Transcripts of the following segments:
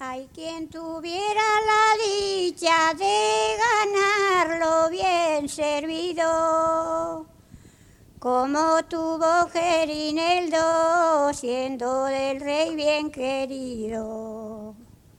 Hay quien tuviera la dicha de ganarlo bien servido, como tuvo Gerineldo, siendo del rey bien querido.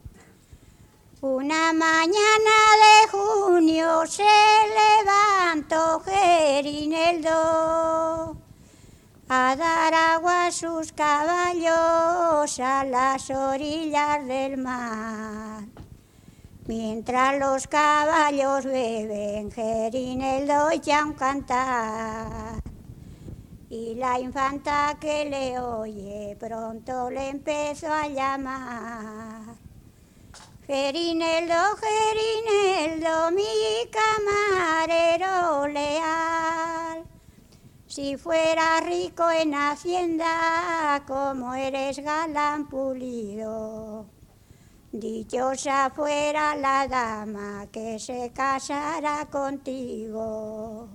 Una mañana de junio se levantó Gerineldo a dar agua a sus caballos a las orillas del mar. Mientras los caballos beben, Gerineldo echa un cantar. Y la infanta que le oye pronto le empezó a llamar. Gerineldo, Gerineldo, mi camarero leal, si fuera rico en hacienda, como eres galán pulido, dichosa fuera la dama que se casara contigo.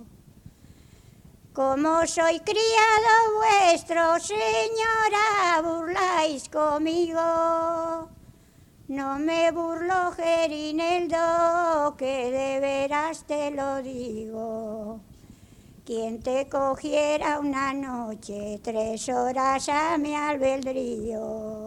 Como soy criado vuestro, señora, burláis conmigo. No me burlo, Gerineldo, que de veras te lo digo. Quien te cogiera una noche, 3 horas a mi albedrío.